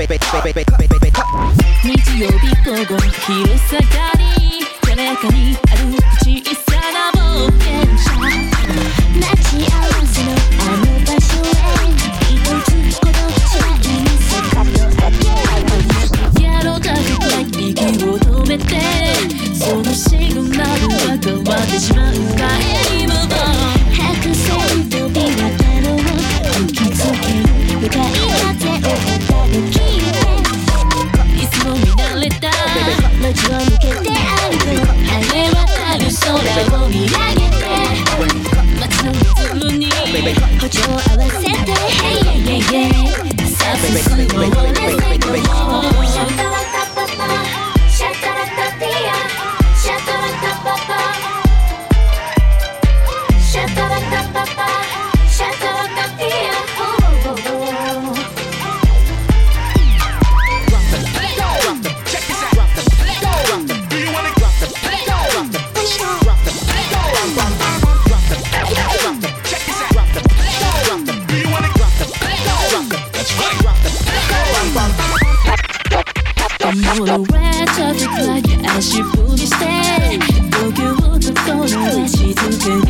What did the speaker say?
日曜日午後昼下がり誰かにある小さな冒険者待ち合わせのあの場所へ一つほどしないやろうかけた息を止めてそのシグナルは変わってしまう帰りも白線飛び渡ろう吹きつける向かい風を聞いていつも見慣れた街を抜けて歩く晴れ渡る空を見上げて街のリズムに歩調合わせて Hey yeah yeah yeah さあ進もう Let's goシャタラタパパシャタラタティアシャタラタパパシャタラタパパシャタラタティアもう red traffic light 足踏みして呼吸を整え静かに